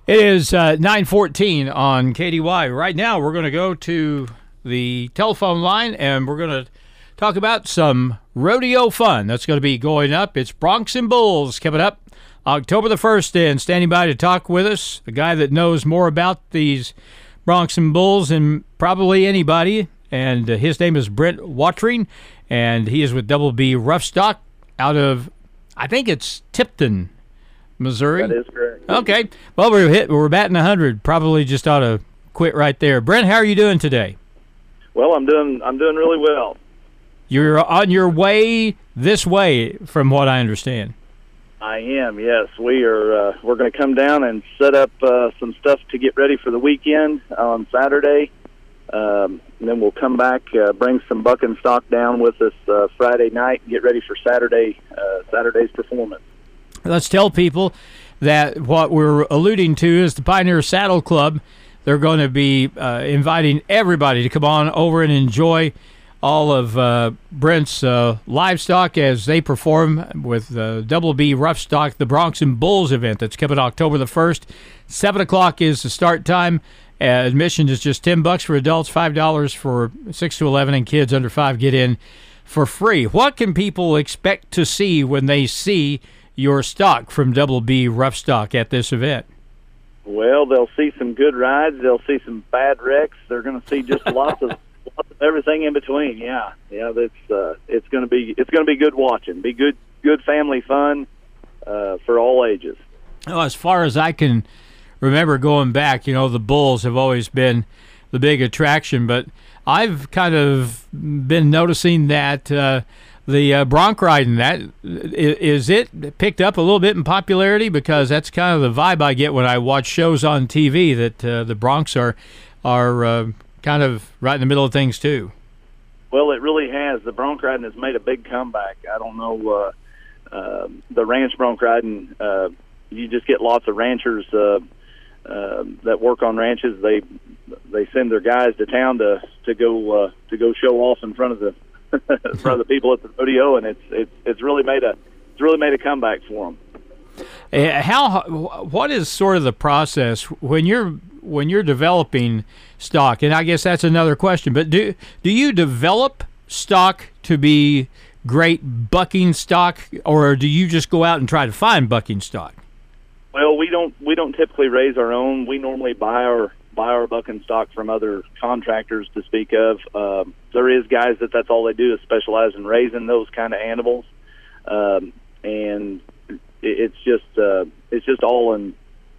It is 9:14 on KDY. Right now, we're going to go to the telephone line, and we're going to talk about some rodeo fun that's going to be going up. It's Broncs and Bulls coming up October the 1st, and standing by to talk with us, the guy that knows more about these Broncs and Bulls than probably anybody, and his name is Brent Watring, and he is with Double B Roughstock out of, I think it's Tipton, Missouri. That is correct. Okay. Well, we're batting 100. Probably just ought to quit right there. Brent, how are you doing today? Well, I'm doing really well. You're on your way this way, from what I understand. I am. Yes, we are. We're going to come down and set up some stuff to get ready for the weekend on Saturday. And then we'll come back, bring some buck and stock down with us Friday night, and get ready for Saturday's performance. Let's tell people that what we're alluding to is the Pioneer Saddle Club. They're going to be inviting everybody to come on over and enjoy all of Brent's livestock as they perform with Double B Roughstock, the Broncs and Bulls event that's coming October the 1st. 7 o'clock is the start time. Admission is just $10 for adults, $5 for 6 to 11, and kids under 5 get in for free. What can people expect to see when they see your stock from Double B Roughstock at this event? Well, they'll see some good rides. They'll see some bad wrecks. They're going to see just lots of everything in between. Yeah. It's going to be good watching. Be good family fun for all ages. Well, as far as I can remember going back, the bulls have always been the big attraction, but I've kind of been noticing that the bronc riding, that is it picked up a little bit in popularity, because that's kind of the vibe I get when I watch shows on TV, that the broncs are kind of right in the middle of things too. Well, it really has. The bronc riding has made a big comeback. I don't know, the ranch bronc riding, you just get lots of ranchers that work on ranches. They send their guys to town to go show off in front of the people at the rodeo, and it's really made a comeback for them. What is sort of the process when you're developing stock? And I guess that's another question. But do you develop stock to be great bucking stock, or do you just go out and try to find bucking stock? Well, we don't typically raise our own. We normally buy our bucking stock from other contractors, to speak of. There is guys that's all they do is specialize in raising those kind of animals, and it's just all in.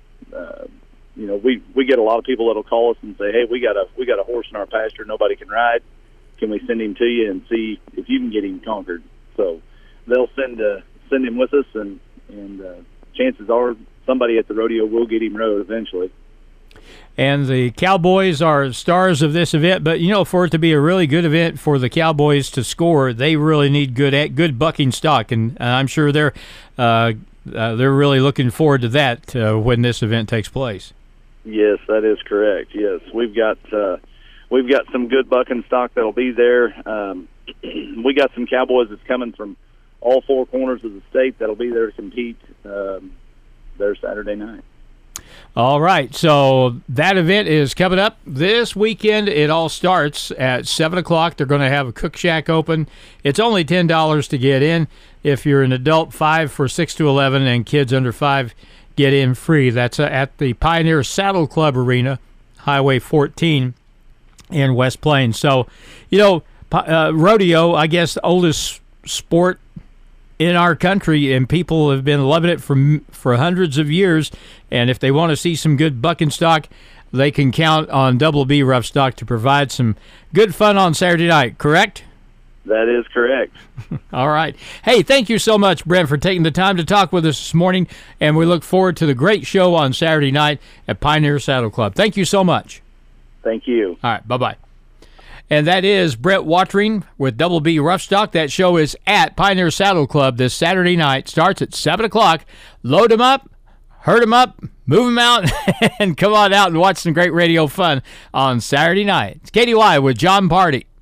We get a lot of people that'll call us and say, "Hey, we got a horse in our pasture nobody can ride. Can we send him to you and see if you can get him conquered?" So they'll send him with us, and chances are somebody at the rodeo will get him rode eventually. And the Cowboys are stars of this event, but for it to be a really good event for the Cowboys to score, they really need good bucking stock, and I'm sure they're really looking forward to that when this event takes place. Yes, that is correct. Yes, we've got some good bucking stock that'll be there. We got some Cowboys that's coming from all four corners of the state that'll be there to compete there Saturday night. All right, so that event is coming up this weekend. It all starts at 7 o'clock. They're going to have a cook shack open. It's only $10 to get in. If you're an adult, $5 for 6 to 11, and kids under 5 get in free. That's at the Pioneer Saddle Club Arena, Highway 14 in West Plains. So, rodeo, I guess, the oldest sport in our country, and people have been loving it for hundreds of years. And if they want to see some good bucking stock, they can count on Double B Roughstock to provide some good fun on Saturday night, correct? That is correct. All right. Hey, thank you so much, Brent, for taking the time to talk with us this morning, and we look forward to the great show on Saturday night at Pioneer Saddle Club. Thank you so much. Thank you. All right, bye-bye. And that is Brent Watring with Double B Roughstock. That show is at Pioneer Saddle Club this Saturday night. Starts at 7 o'clock. Load them up, herd them up, move them out, and come on out and watch some great radio fun on Saturday night. It's KDY with John Party.